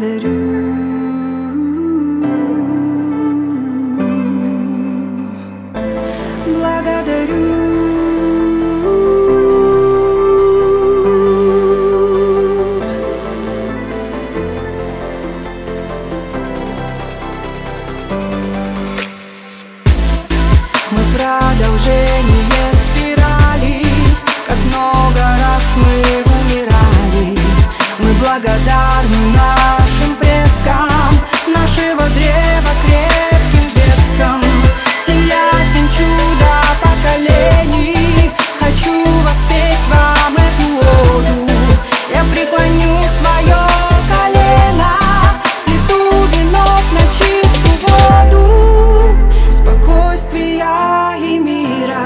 благодарю. Благодарю. Мы продолжение спирали, как много раз мы умирали. Мы благодарны нашим предкам, нашего древа крепким веткам. Семья, 7 чудо поколений, хочу воспеть вам эту оду. Я преклоню свое колено, сплету венок на чистую воду. Спокойствия и мира,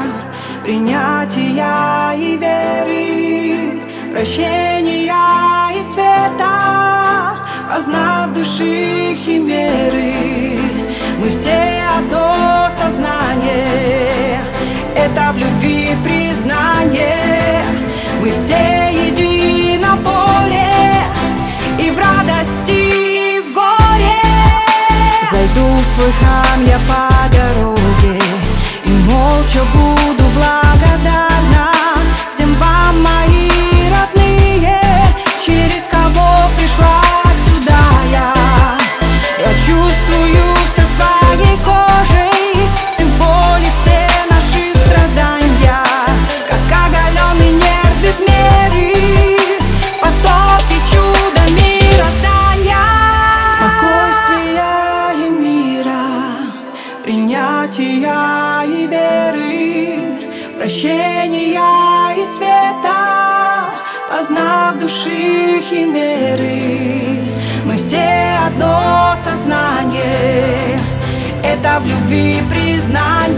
принятия и веры, прощения и света, познав души химеры. Мы все одно сознание, это в любви признание. Мы все едино поле, и в радости, и в горе. Зайду в свой храм я по дороге, и молча буду благодарна всем вам, мои родные, через кого пришла сюда я. Я чувствую все своей кожей, всю боль и все наши страдания, как оголенный нерв без меры, потоки чуда мироздания. Спокойствия и мира, принятия и веры, прощения и света, познав души химеры. Мы все одно сознание, это в любви признание.